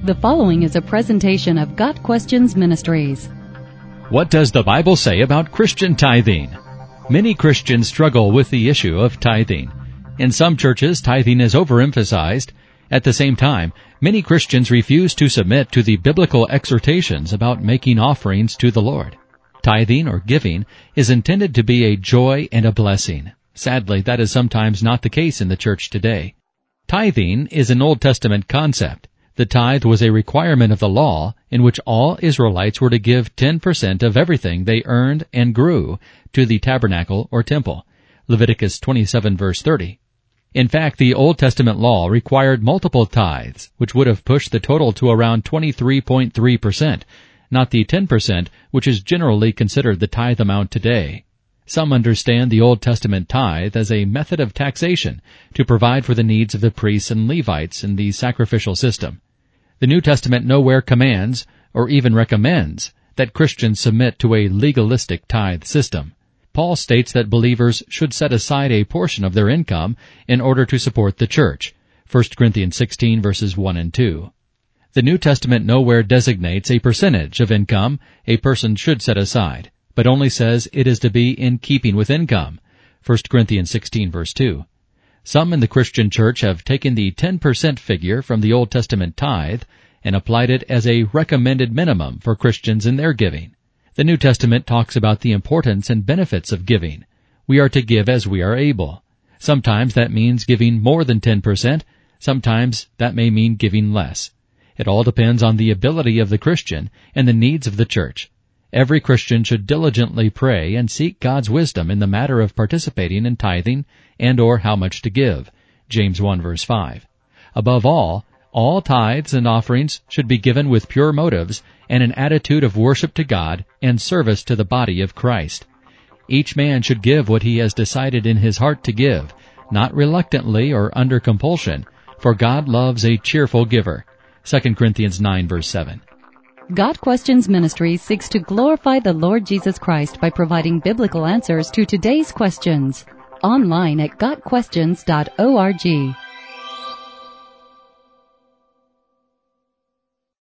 The following is a presentation of Got Questions Ministries. What does the Bible say about Christian tithing? Many Christians struggle with the issue of tithing. In some churches, tithing is overemphasized. At the same time, many Christians refuse to submit to the biblical exhortations about making offerings to the Lord. Tithing, or giving, is intended to be a joy and a blessing. Sadly, that is sometimes not the case in the church today. Tithing is an Old Testament concept. The tithe was a requirement of the law in which all Israelites were to give 10% of everything they earned and grew to the tabernacle or temple. Leviticus 27 verse 30. In fact, the Old Testament law required multiple tithes, which would have pushed the total to around 23.3%, not the 10% which is generally considered the tithe amount today. Some understand the Old Testament tithe as a method of taxation to provide for the needs of the priests and Levites in the sacrificial system. The New Testament nowhere commands, or even recommends, that Christians submit to a legalistic tithe system. Paul states that believers should set aside a portion of their income in order to support the church. 1 Corinthians 16 verses 1 and 2. The New Testament nowhere designates a percentage of income a person should set aside, but only says it is to be in keeping with income. 1 Corinthians 16 verse 2. Some in the Christian church have taken the 10% figure from the Old Testament tithe and applied it as a recommended minimum for Christians in their giving. The New Testament talks about the importance and benefits of giving. We are to give as we are able. Sometimes that means giving more than 10%. Sometimes that may mean giving less. It all depends on the ability of the Christian and the needs of the church. Every Christian should diligently pray and seek God's wisdom in the matter of participating in tithing and or how much to give. James 1 verse 5. Above all tithes and offerings should be given with pure motives and an attitude of worship to God and service to the body of Christ. Each man should give what he has decided in his heart to give, not reluctantly or under compulsion, for God loves a cheerful giver. 2 Corinthians 9 verse 7. Got Questions Ministries seeks to glorify the Lord Jesus Christ by providing biblical answers to today's questions. Online at gotquestions.org.